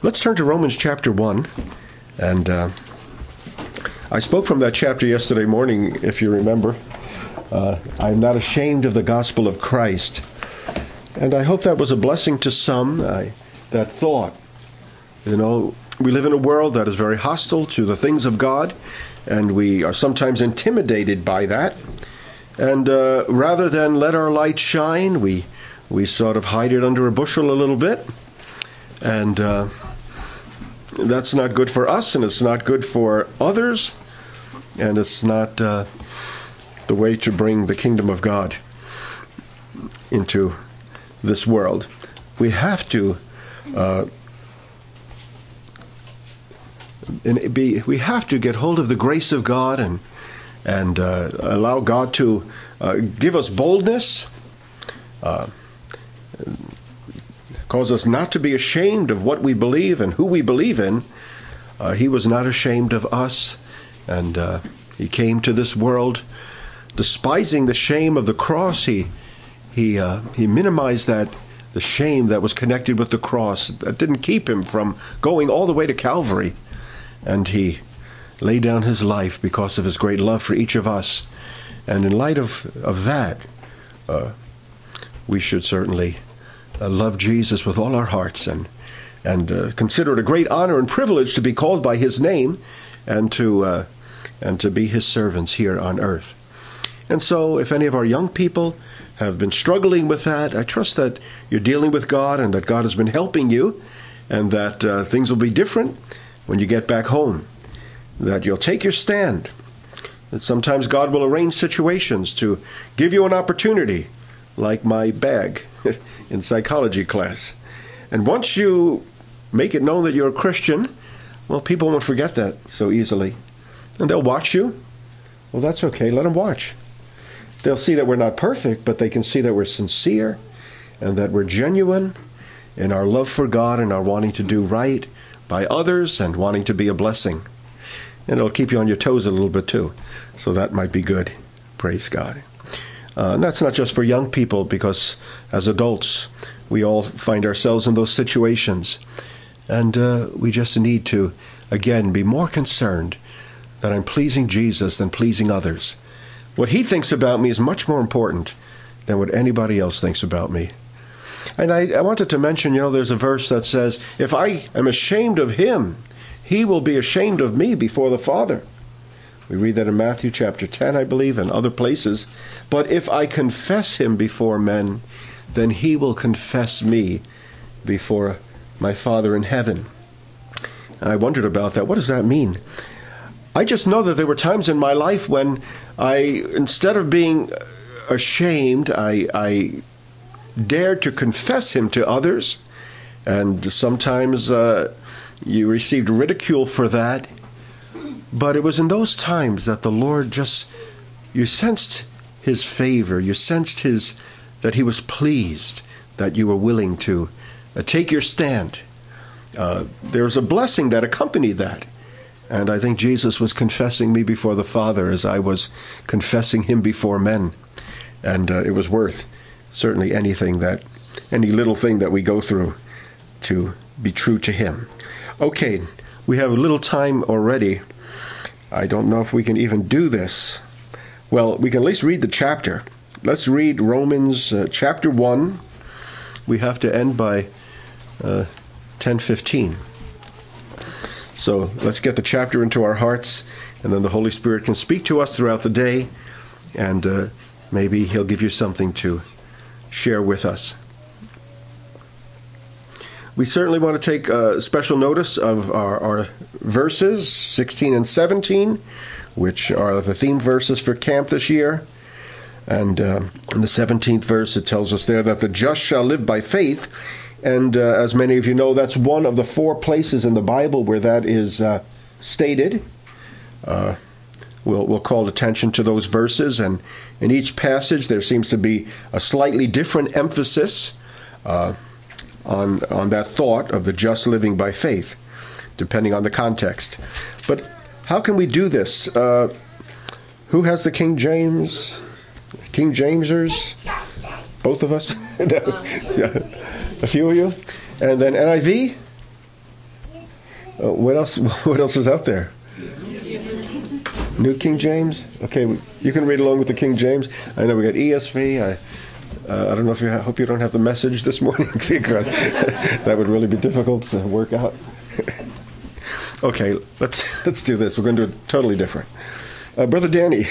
Let's turn to Romans chapter 1. And I spoke from that chapter yesterday morning, if you remember. I'm not ashamed of the gospel of Christ. And I hope that was a blessing to some, that thought. You know, we live in a world that is very hostile to the things of God, and we are sometimes intimidated by that. And rather than let our light shine, we sort of hide it under a bushel a little bit. And that's not good for us, and it's not good for others, and it's not the way to bring the kingdom of God into this world. We have to we have to get hold of the grace of God and allow God to give us boldness, cause us not to be ashamed of what we believe and who we believe in. He was not ashamed of us, and he came to this world despising the shame of the cross. He minimized the shame that was connected with the cross. That didn't keep him from going all the way to Calvary. And he laid down his life because of his great love for each of us. And in light of that, we should certainly love Jesus with all our hearts and consider it a great honor and privilege to be called by his name and to be his servants here on earth. And so if any of our young people have been struggling with that, I trust that you're dealing with God and that God has been helping you, and that things will be different when you get back home, that you'll take your stand, that sometimes God will arrange situations to give you an opportunity, like my bag in psychology class. And once you make it known that you're a Christian, well, people won't forget that so easily. And they'll watch you. Well, that's okay. Let them watch. They'll see that we're not perfect, but they can see that we're sincere and that we're genuine in our love for God and our wanting to do right by others and wanting to be a blessing. And it'll keep you on your toes a little bit too. So that might be good. Praise God. And that's not just for young people, because as adults, we all find ourselves in those situations. And we just need to, again, be more concerned that I'm pleasing Jesus than pleasing others. What he thinks about me is much more important than what anybody else thinks about me. And I wanted to mention, there's a verse that says, if I am ashamed of him, he will be ashamed of me before the Father. We read that in Matthew chapter 10, I believe, and other places. But if I confess him before men, then he will confess me before my Father in heaven. And I wondered about that. What does that mean? I just know that there were times in my life when instead of being ashamed, I dared to confess him to others. And sometimes you received ridicule for that. But it was in those times that the Lord you sensed his favor. You sensed that he was pleased that you were willing to take your stand. There was a blessing that accompanied that. And I think Jesus was confessing me before the Father as I was confessing him before men. And it was worth certainly any little thing that we go through to be true to him. Okay, we have a little time already. I don't know if we can even do this. Well, we can at least read the chapter. Let's read Romans chapter 1. We have to end by 10:15. So let's get the chapter into our hearts, and then the Holy Spirit can speak to us throughout the day, and maybe he'll give you something to share with us. We certainly want to take special notice of our verses, 16 and 17, which are the theme verses for camp this year. And in the 17th verse, it tells us there that the just shall live by faith. And as many of you know, that's one of the 4 places in the Bible where that is stated. We'll call attention to those verses. And in each passage, there seems to be a slightly different emphasis on that thought of the just living by faith, depending on the context. But how can we do this? Who has the King James? King Jamesers? Both of us? Yeah. A few of you? And then NIV? What else? What else is out there? New King James. Okay, you can read along with the King James. I know we got ESV. I don't know if I hope you don't have the Message this morning because that would really be difficult to work out. Okay, let's do this. We're going to do it totally different. Brother Danny,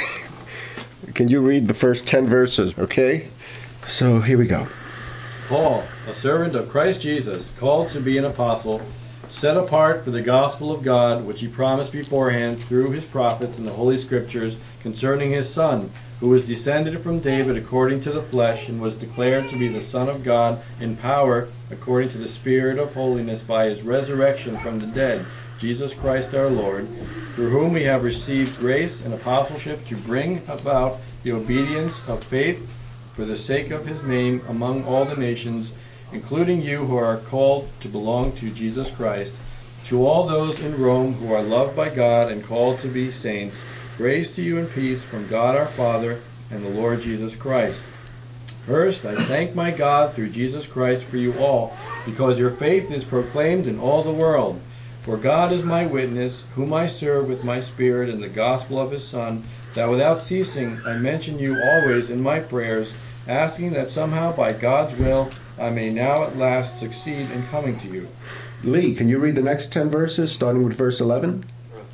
can you read the first 10 verses? Okay, so here we go. Paul, a servant of Christ Jesus, called to be an apostle, set apart for the gospel of God, which he promised beforehand through his prophets in the Holy Scriptures concerning his Son, who was descended from David according to the flesh, and was declared to be the Son of God in power according to the Spirit of holiness by his resurrection from the dead, Jesus Christ our Lord, through whom we have received grace and apostleship to bring about the obedience of faith for the sake of his name among all the nations, including you who are called to belong to Jesus Christ. To all those in Rome who are loved by God and called to be saints, grace to you and peace from God our Father and the Lord Jesus Christ. First, I thank my God through Jesus Christ for you all, because your faith is proclaimed in all the world. For God is my witness, whom I serve with my spirit in the gospel of his Son, that without ceasing I mention you always in my prayers, asking that somehow by God's will I may now at last succeed in coming to you. Lee, can you read the next 10 verses, starting with verse 11?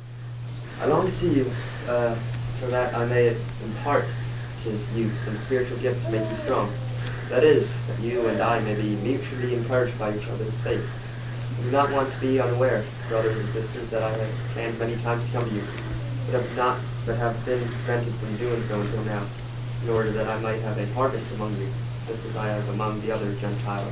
I long to see you, so that I may impart to you some spiritual gift to make you strong. That is, that you and I may be mutually encouraged by each other's faith. I do not want to be unaware, brothers and sisters, that I have planned many times to come to you, but have been prevented from doing so until now, in order that I might have a harvest among you, just as I have among the other Gentiles.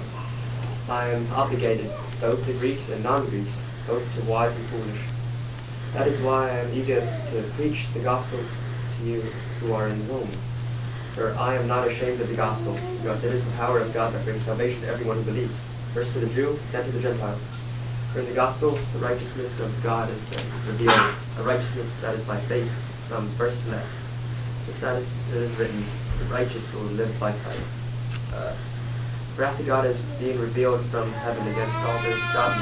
I am obligated, both to Greeks and non-Greeks, both to wise and foolish. That is why I am eager to preach the gospel to you who are in Rome. For I am not ashamed of the gospel, because it is the power of God that brings salvation to everyone who believes, first to the Jew, then to the Gentile. For in the gospel, the righteousness of God is revealed, a righteousness that is by faith from first to last. Just as it is written, the righteous will live by faith. Wrath of God is being revealed from heaven against all the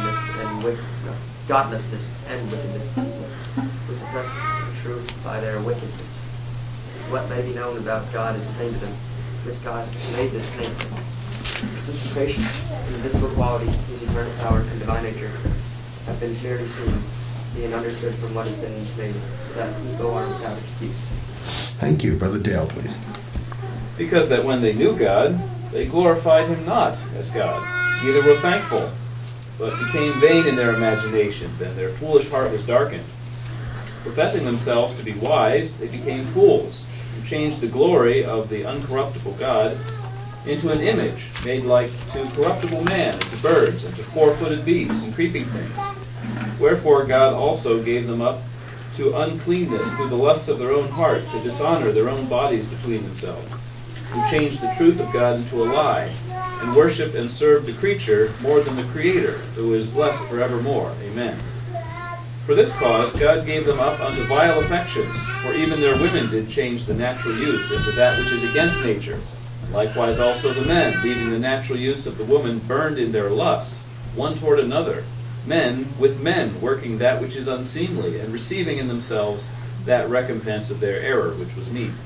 godlessness and wickedness who suppress the truth by their wickedness. Since what may be known about God is plain to them, this God has made it plain to them. Since the creation, the invisible qualities, his eternal power and divine nature, have been clearly seen, being understood from what has been made, so that people are without excuse. Thank you. Brother Dale, please. Because that when they knew God, they glorified him not as God, neither were thankful, but became vain in their imaginations, and their foolish heart was darkened. Professing themselves to be wise, they became fools, and changed the glory of the uncorruptible God into an image made like to corruptible man, and to birds, and to four-footed beasts, and creeping things. Wherefore God also gave them up to uncleanness through the lusts of their own heart, to dishonor their own bodies between themselves, who changed the truth of God into a lie, and worshipped and served the creature more than the Creator, who is blessed forevermore. Amen. For this cause God gave them up unto vile affections, for even their women did change the natural use into that which is against nature. Likewise also the men, leaving the natural use of the woman, burned in their lust, one toward another, men with men, working that which is unseemly, and receiving in themselves that recompense of their error which was meet.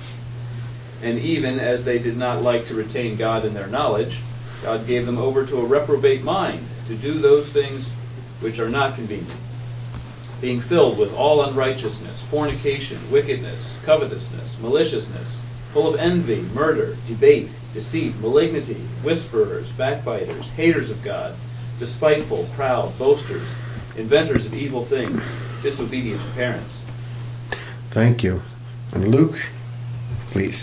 And even as they did not like to retain God in their knowledge, God gave them over to a reprobate mind, to do those things which are not convenient, being filled with all unrighteousness, fornication, wickedness, covetousness, maliciousness, full of envy, murder, debate, deceit, malignity, whisperers, backbiters, haters of God, despiteful, proud, boasters, inventors of evil things, disobedient to parents. Thank you. And Luke, please.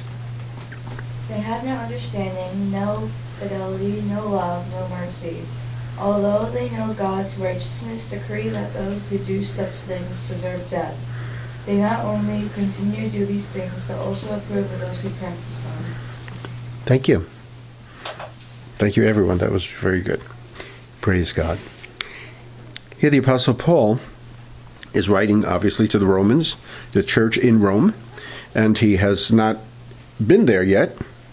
They had no understanding, no fidelity, no love, no mercy. Although they know God's righteousness decree that those who do such things deserve death, they not only continue to do these things, but also approve of those who practice them. Thank you. Thank you, everyone. That was very good. Praise God. Here the Apostle Paul is writing, obviously, to the Romans, the church in Rome, and he has not been there yet,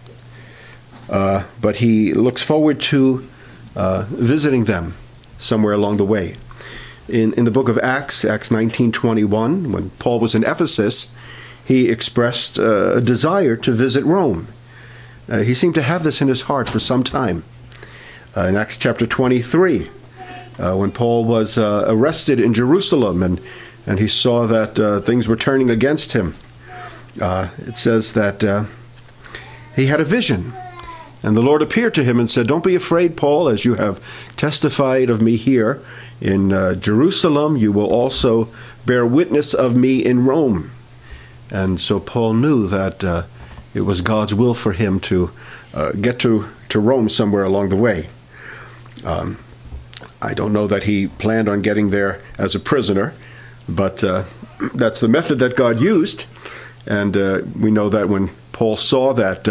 but he looks forward to visiting them somewhere along the way. In the book of Acts 19:21, when Paul was in Ephesus, he expressed a desire to visit Rome. He seemed to have this in his heart for some time. In Acts chapter 23, when Paul was arrested in Jerusalem and he saw that things were turning against him, it says that he had a vision. And the Lord appeared to him and said, "Don't be afraid, Paul, as you have testified of me here in Jerusalem, you will also bear witness of me in Rome." And so Paul knew that it was God's will for him to get to Rome somewhere along the way. I don't know that he planned on getting there as a prisoner, but that's the method that God used. And we know that when Paul saw that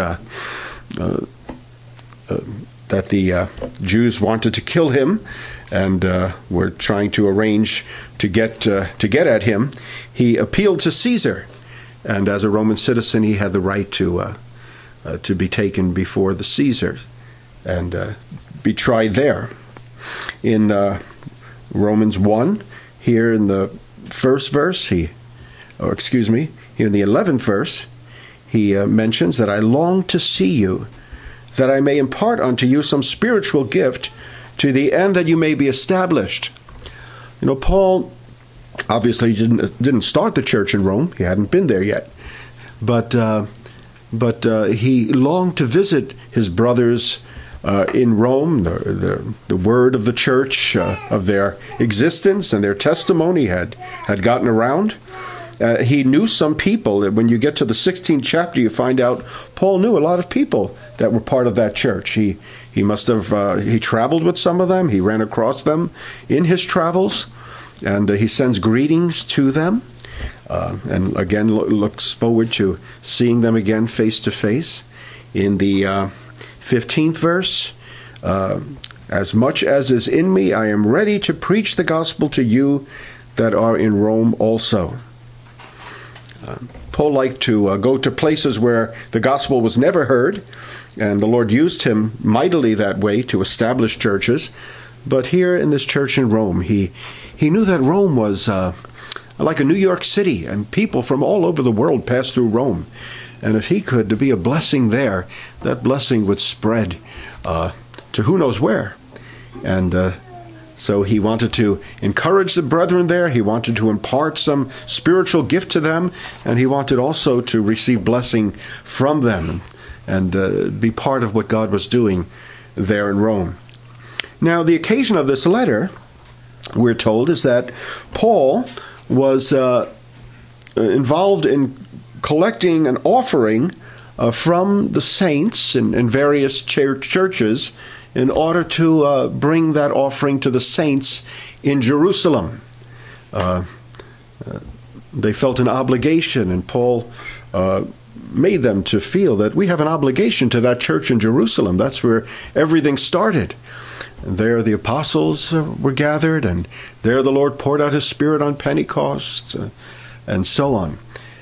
the Jews wanted to kill him and were trying to arrange to get at him, he appealed to Caesar. And as a Roman citizen, he had the right to be taken before the Caesar and be tried there. In Romans 1, here in the first verse, here in the 11th verse, he mentions that I long to see you, that I may impart unto you some spiritual gift to the end that you may be established. You know, Paul obviously didn't start the church in Rome. He hadn't been there yet. But he longed to visit his brothers in Rome. The word of the church, of their existence and their testimony had gotten around. He knew some people. When you get to the 16th chapter, you find out Paul knew a lot of people that were part of that church. He must have he traveled with some of them. He ran across them in his travels, and he sends greetings to them, and again looks forward to seeing them again face to face. In the 15th verse, as much as is in me, I am ready to preach the gospel to you that are in Rome also. Paul liked to go to places where the gospel was never heard, and the Lord used him mightily that way to establish churches. But here in this church in Rome, he knew that Rome was like a New York City, and people from all over the world passed through Rome. And if he could be a blessing there, that blessing would spread to who knows where. And so he wanted to encourage the brethren there. He wanted to impart some spiritual gift to them. And he wanted also to receive blessing from them and be part of what God was doing there in Rome. Now, the occasion of this letter, we're told, is that Paul was involved in collecting an offering from the saints in various churches in order to bring that offering to the saints in Jerusalem. They felt an obligation, and Paul made them to feel that we have an obligation to that church in Jerusalem. That's where everything started. And there the apostles were gathered, and there the Lord poured out his Spirit on Pentecost, and so on.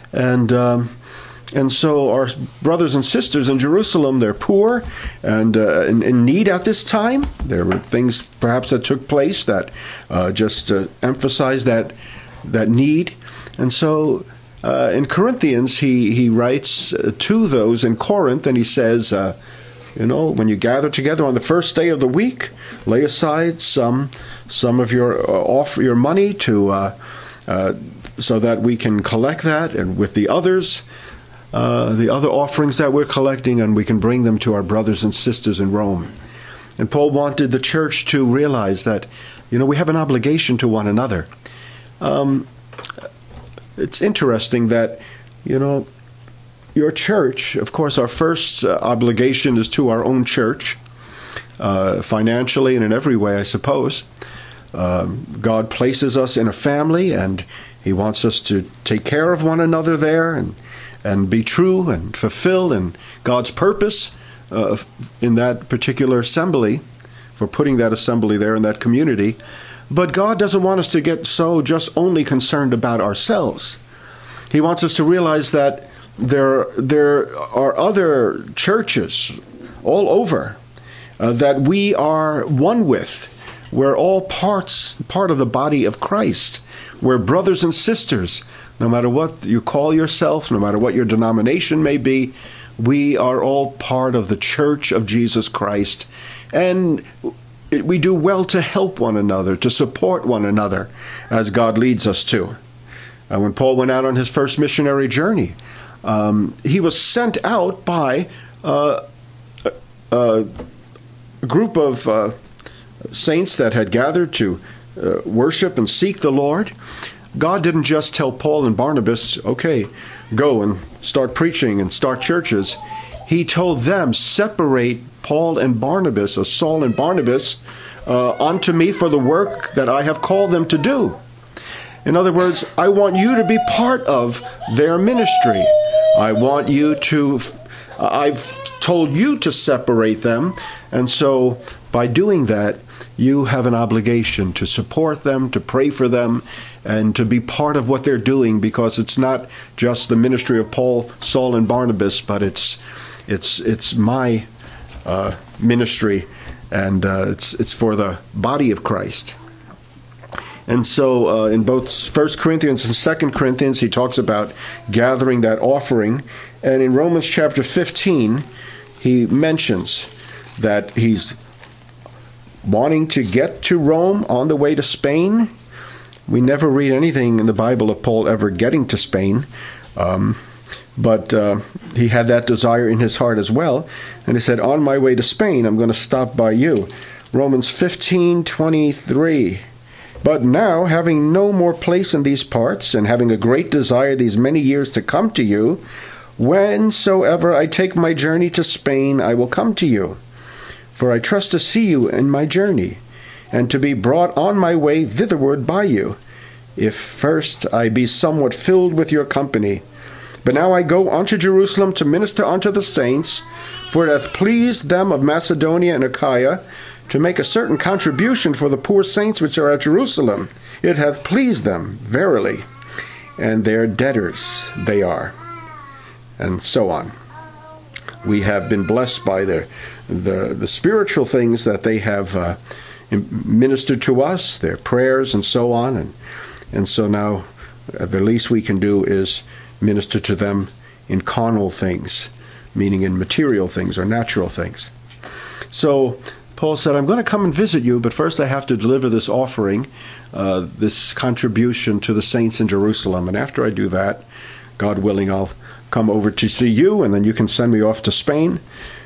And so our brothers and sisters in Jerusalem, they're poor and in need at this time. There were things perhaps that took place that just emphasized that need. And so in Corinthians, he writes to those in Corinth, and he says, when you gather together on the first day of the week, lay aside some of your money to so that we can collect that, and with the others, the other offerings that we're collecting, and we can bring them to our brothers and sisters in Rome. And Paul wanted the church to realize that, we have an obligation to one another. It's interesting that, your church, of course, our first obligation is to our own church, financially and in every way, I suppose. God places us in a family, and he wants us to take care of one another there and be true and fulfill in God's purpose in that particular assembly, for putting that assembly there in that community. But God doesn't want us to get so just only concerned about ourselves. He wants us to realize that there are other churches all over that we are one with, We're all part of the body of Christ. We're brothers and sisters. No matter what you call yourself, no matter what your denomination may be, we are all part of the church of Jesus Christ. And we do well to help one another, to support one another as God leads us to. When Paul went out on his first missionary journey, he was sent out by a group of saints that had gathered to worship and seek the Lord. God didn't just tell Paul and Barnabas, okay, go and start preaching and start churches. He told them, separate Paul and Barnabas, or Saul and Barnabas, unto me for the work that I have called them to do. In other words, I want you to be part of their ministry. I've told you to separate them, and so by doing that, you have an obligation to support them, to pray for them, and to be part of what they're doing, because it's not just the ministry of Paul, Saul, and Barnabas, but it's my ministry, and it's for the body of Christ. And so in both 1 Corinthians and 2 Corinthians, he talks about gathering that offering. And in Romans chapter 15, he mentions that he's wanting to get to Rome on the way to Spain. We never read anything in the Bible of Paul ever getting to Spain, but he had that desire in his heart as well. And he said, on my way to Spain, I'm going to stop by you. Romans 15:23. But now, having no more place in these parts, and having a great desire these many years to come to you, whensoever I take my journey to Spain, I will come to you. For I trust to see you in my journey, and to be brought on my way thitherward by you, if first I be somewhat filled with your company. But now I go unto Jerusalem to minister unto the saints, for it hath pleased them of Macedonia and Achaia to make a certain contribution for the poor saints which are at Jerusalem. It hath pleased them, verily, and their debtors they are. And so on. We have been blessed by the spiritual things that they have ministered to us, their prayers and so on. And so now the least we can do is minister to them in carnal things, meaning in material things or natural things. So Paul said, I'm going to come and visit you, but first I have to deliver this offering, this contribution to the saints in Jerusalem. And after I do that, God willing, I'll come over to see you, and then you can send me off to Spain.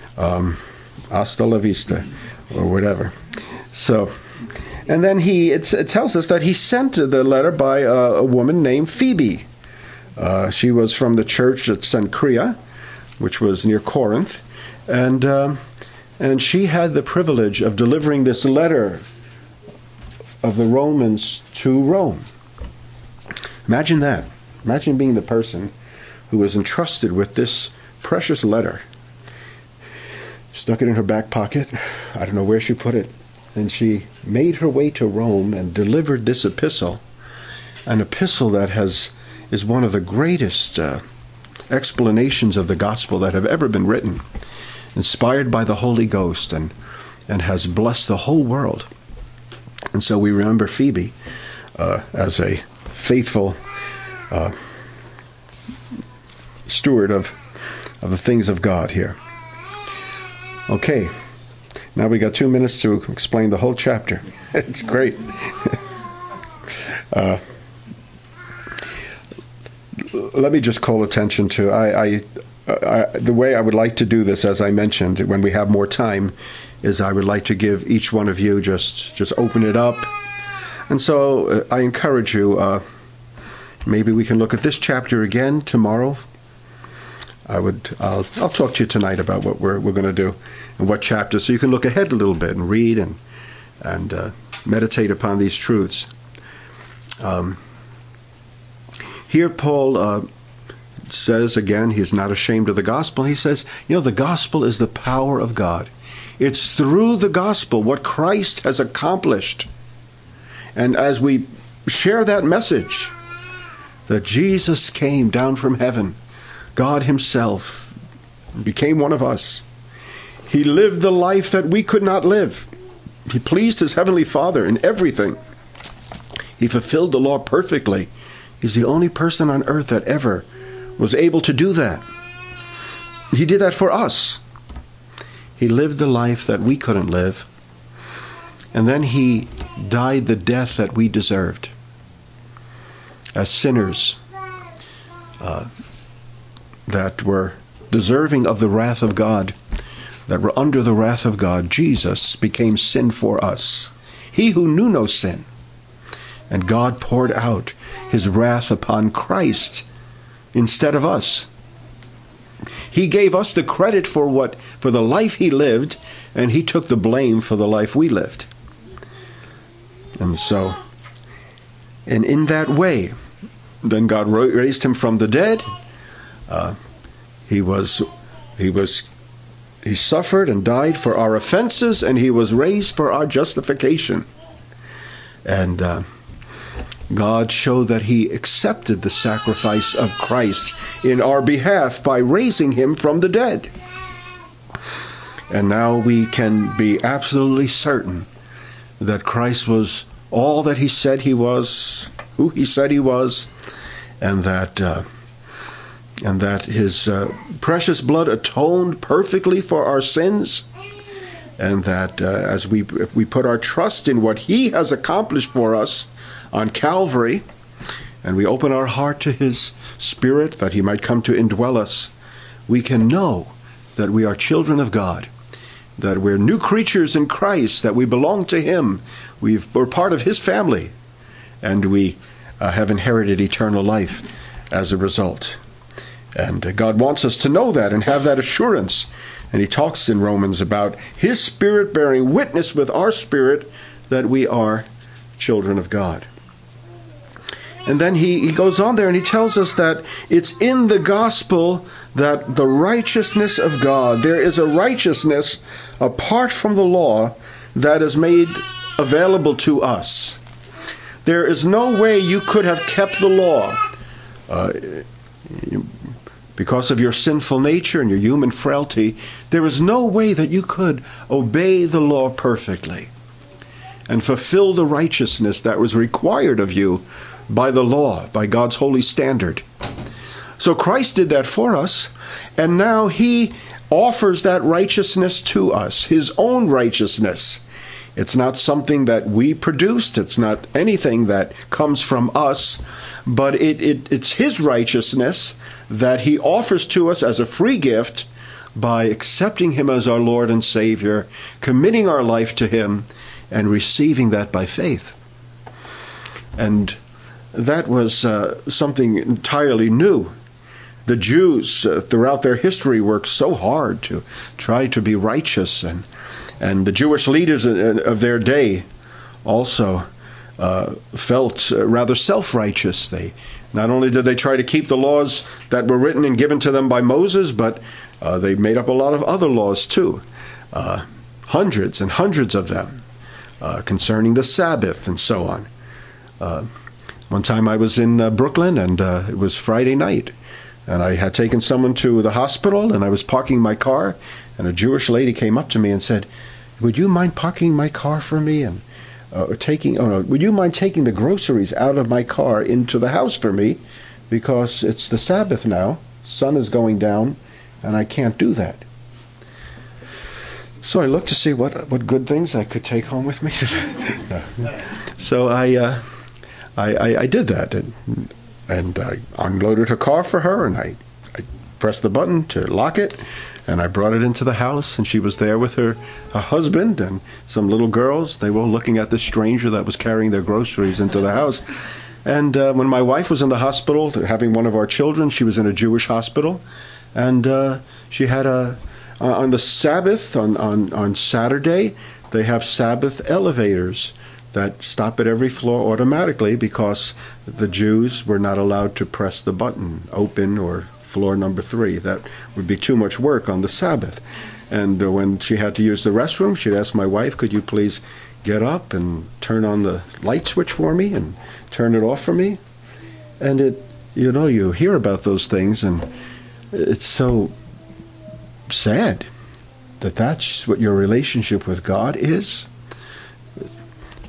Hasta la vista, or whatever. So, and then it tells us that he sent the letter by a woman named Phoebe. She was from the church at Cenchrea, which was near Corinth, and she had the privilege of delivering this letter of the Romans to Rome. Imagine that. Imagine being the person who was entrusted with this precious letter. Stuck it in her back pocket. I don't know where she put it. And she made her way to Rome and delivered this epistle. An epistle that is one of the greatest explanations of the gospel that have ever been written. Inspired by the Holy Ghost and has blessed the whole world. And so we remember Phoebe as a faithful steward of the things of God here. Okay, now we got 2 minutes to explain the whole chapter. It's great. Let me just call attention to the way I would like to do this, as I mentioned, when we have more time, is I would like to give each one of you just open it up. And so I encourage you, maybe we can look at this chapter again tomorrow. I'll talk to you tonight about what we're going to do and what chapter, so you can look ahead a little bit and read and meditate upon these truths. Here Paul says again, he is not ashamed of the gospel. He says, the gospel is the power of God. It's through the gospel what Christ has accomplished. And as we share that message, that Jesus came down from heaven, God himself became one of us. He lived the life that we could not live. He pleased his heavenly Father in everything. He fulfilled the law perfectly. He's the only person on earth that ever was able to do that. He did that for us. He lived the life that we couldn't live. And then he died the death that we deserved. As sinners that were deserving of the wrath of God, that were under the wrath of God, Jesus became sin for us. He who knew no sin. And God poured out his wrath upon Christ instead of us. He gave us the credit for the life he lived, and he took the blame for the life we lived. And so, and in that way, then God raised him from the dead. He suffered and died for our offenses, and he was raised for our justification. And God showed that he accepted the sacrifice of Christ in our behalf by raising him from the dead. And now we can be absolutely certain that Christ was all that he said he was, who he said he was, and that his precious blood atoned perfectly for our sins, and that if we put our trust in what he has accomplished for us on Calvary, and we open our heart to his Spirit that he might come to indwell us, we can know that we are children of God, that we're new creatures in Christ, that we belong to him, we're part of his family, and we have inherited eternal life as a result. And God wants us to know that and have that assurance. And he talks in Romans about his Spirit bearing witness with our spirit that we are children of God. And then he goes on there and he tells us that it's in the gospel that the righteousness of God, there is a righteousness apart from the law that is made available to us. There is no way you could have kept the law because of your sinful nature and your human frailty. There is no way that you could obey the law perfectly and fulfill the righteousness that was required of you by the law, by God's holy standard. So Christ did that for us, and now he offers that righteousness to us, his own righteousness. It's not something that we produced. It's not anything that comes from us, but it's his righteousness that he offers to us as a free gift by accepting him as our Lord and Savior, committing our life to him, and receiving that by faith. And that was something entirely new. The Jews, throughout their history, worked so hard to try to be righteous, and the Jewish leaders of their day also felt rather self-righteous. Not only did they try to keep the laws that were written and given to them by Moses, but they made up a lot of other laws too, hundreds and hundreds of them, concerning the Sabbath and so on. One time I was in Brooklyn, and it was Friday night, and I had taken someone to the hospital, and I was parking my car, and a Jewish lady came up to me and said, "Would you mind parking my car for me? And would you mind taking the groceries out of my car into the house for me? Because it's the Sabbath now, sun is going down, and I can't do that." So I looked to see what good things I could take home with me. So I did that, and I unloaded her car for her, and I pressed the button to lock it, and I brought it into the house, and she was there with her husband and some little girls. They were looking at the stranger that was carrying their groceries into the house. And when my wife was in the hospital having one of our children, she was in a Jewish hospital, and she had on the Sabbath, on Saturday, they have Sabbath elevators that stop at every floor automatically because the Jews were not allowed to press the button, open or floor number 3. That would be too much work on the Sabbath. And when she had to use the restroom, she'd ask my wife, "Could you please get up and turn on the light switch for me and turn it off for me?" And you hear about those things, and it's so sad that that's what your relationship with God is.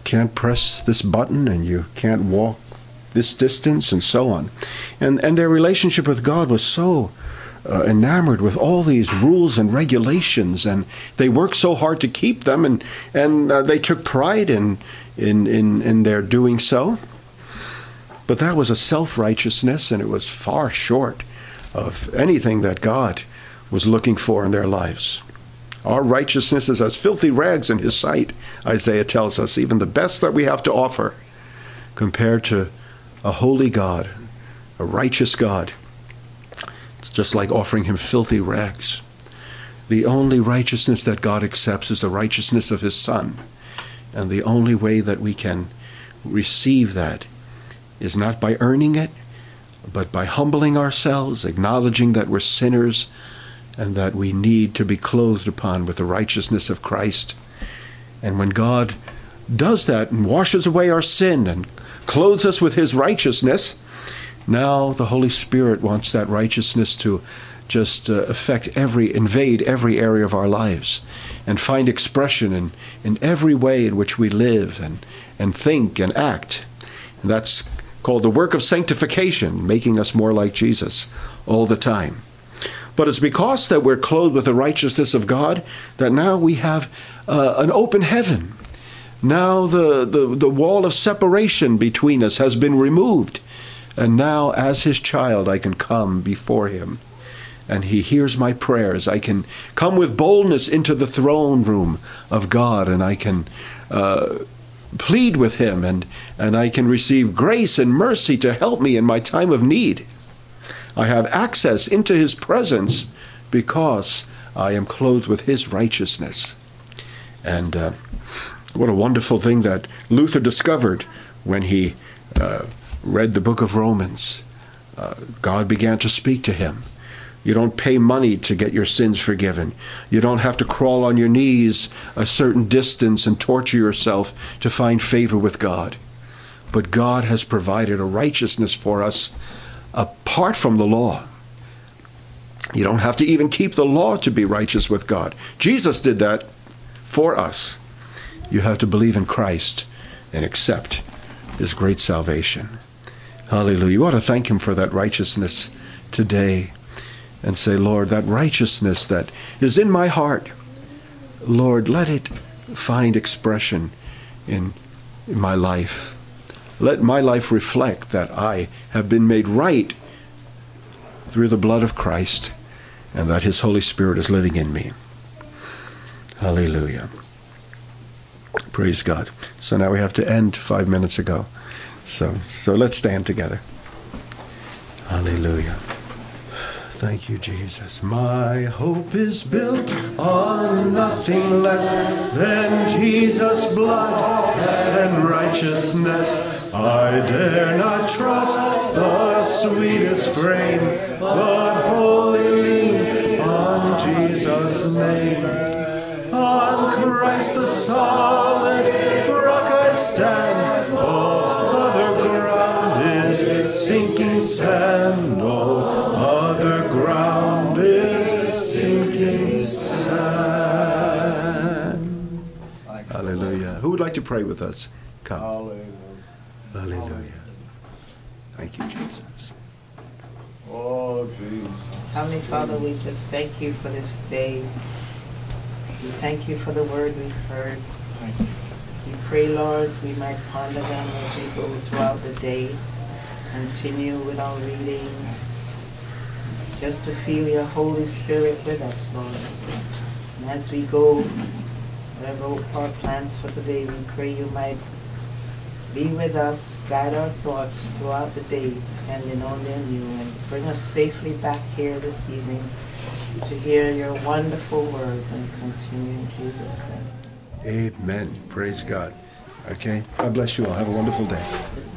can't press this button and you can't walk this distance and so on. And their relationship with God was so enamored with all these rules and regulations, and they worked so hard to keep them, and they took pride in their doing so. But that was a self-righteousness, and it was far short of anything that God was looking for in their lives. Our righteousness is as filthy rags in his sight, Isaiah tells us, even the best that we have to offer compared to a holy God, a righteous God. It's just like offering him filthy rags. The only righteousness that God accepts is the righteousness of his Son. And the only way that we can receive that is not by earning it, but by humbling ourselves, acknowledging that we're sinners, and that we need to be clothed upon with the righteousness of Christ. And when God does that and washes away our sin and clothes us with his righteousness, now the Holy Spirit wants that righteousness to just invade every area of our lives and find expression in every way in which we live and think and act. And that's called the work of sanctification, making us more like Jesus all the time. But it's because that we're clothed with the righteousness of God that now we have an open heaven. Now the wall of separation between us has been removed. And now as his child I can come before him. And he hears my prayers. I can come with boldness into the throne room of God, and I can plead with him, and I can receive grace and mercy to help me in my time of need. I have access into his presence because I am clothed with his righteousness. And what a wonderful thing that Luther discovered when he read the book of Romans. God began to speak to him. You don't pay money to get your sins forgiven. You don't have to crawl on your knees a certain distance and torture yourself to find favor with God. But God has provided a righteousness for us apart from the law. You don't have to even keep the law to be righteous with God. Jesus did that for us. You have to believe in Christ and accept his great salvation. Hallelujah. You ought to thank him for that righteousness today and say, Lord, that righteousness that is in my heart, Lord, let it find expression in my life. Let my life reflect that I have been made right through the blood of Christ and that his Holy Spirit is living in me. Hallelujah. Praise God. So now we have to end 5 minutes ago. So let's stand together. Hallelujah. Thank you, Jesus. My hope is built on nothing less than Jesus' blood and righteousness. I dare not trust the sweetest frame, but wholly lean on Jesus' name. On Christ the solid rock I stand. All other ground is sinking sand. All other ground is sinking sand. Hallelujah. Who would like to pray with us? Come. Hallelujah. Hallelujah. Thank you, Jesus. Oh, Jesus. Heavenly Father, we just thank you for this day. We thank you for the word we've heard. We pray, Lord, we might ponder them as we go throughout the day. Continue with our reading. Just to feel your Holy Spirit with us, Lord. And as we go, whatever our plans for today, we pray you might be with us, guide our thoughts throughout the day, depending only on you, and bring us safely back here this evening to hear your wonderful word and continue in Jesus' name. Amen. Praise God. Okay. God bless you all. Have a wonderful day.